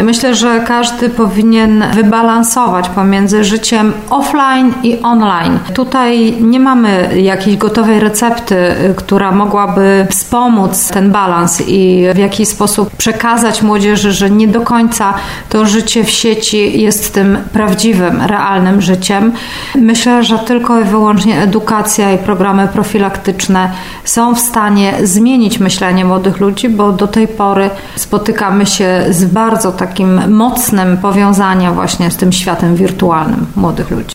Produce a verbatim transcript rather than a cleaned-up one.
Ja myślę, że każdy powinien wybalansować pomiędzy życiem offline i online. Tutaj nie mamy jakiejś gotowej recepty, która mogłaby wspomóc ten balans i w jakiś sposób przekazać młodzieży, że nie do końca to życie w sieci jest tym prawdziwym, realnym życiem. Myślę, że tylko i wyłącznie edukacja i programy profilaktyczne są w stanie zmienić myślenie młodych ludzi, bo do tej pory spotykamy się z bardzo takim mocnym powiązaniem właśnie z tym światem wirtualnym młodych ludzi.